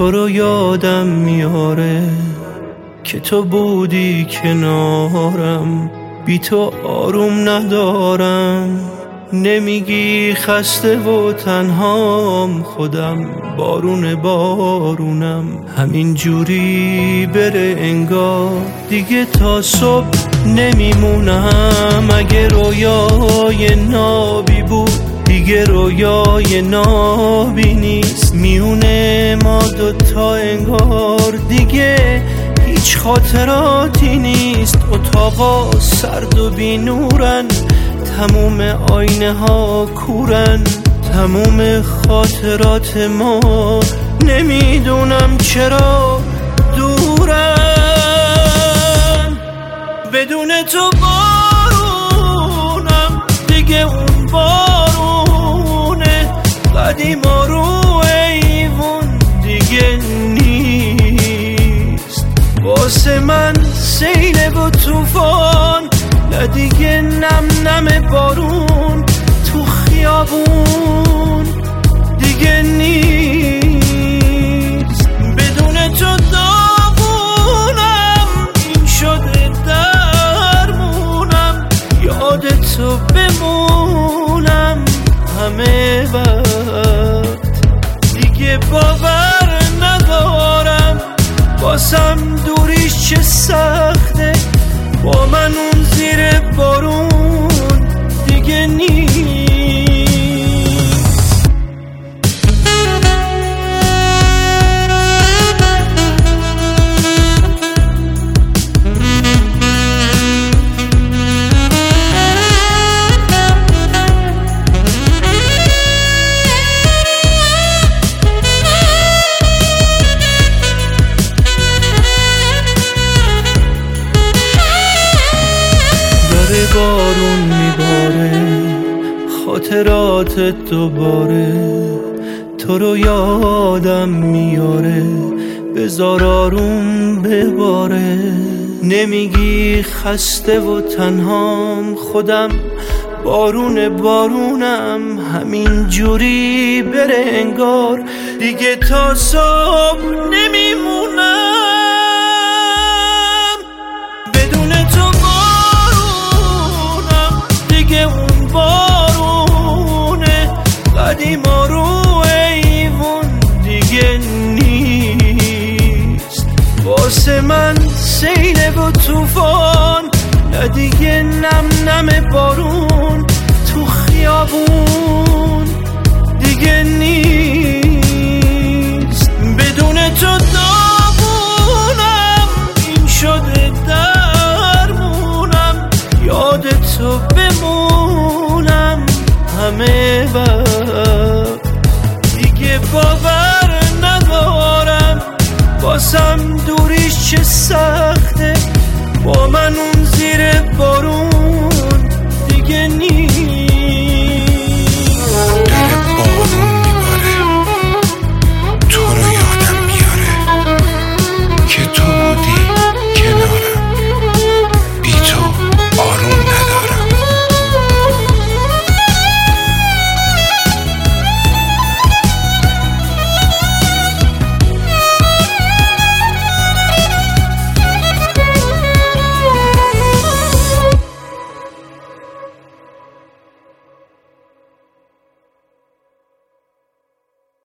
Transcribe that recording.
تو رو یادم میاره که تو بودی کنارم، بی تو آروم ندارم. نمیگی خسته و تنهام، خودم بارونم. همین جوری بره انگار دیگه تا صبح نمیمونم. اگه رویای نابی بود دیگه رویای نابی نیست. میونه ما دوتا انگار دیگه هیچ خاطراتی نیست. اتاقا سرد و بی نورن، تموم آینه ها کورن، تموم خاطرات ما نمیدونم چرا دورن. بدون تو بارونم دیگه اون بارونه، قدیما رو ایوون دیگه نیست. واسه من سیله و توفان، نه دیگه نم نم بارون تو خیابون دیگه نیست. بدون تو داغونم، این شده درمونم، یاد تو بمونم همه وقت. دیگه باور ندارم واسم دوریش چه سخته، با من اون زیر بارون دیگه نیست. بارون میباره خاطرات دوباره، تو رو یادم میاره بذار آروم بباره. نمیگی خسته و تنهام، خودم بارونم. همین جوری بره انگار دیگه تا صبح نمیمونم. اون بارونه قدیما رو ایوون دیگه نیست. واسه من سیله و توفان، نه دیگه نم نم بارون تو خیابون دیگه نیست.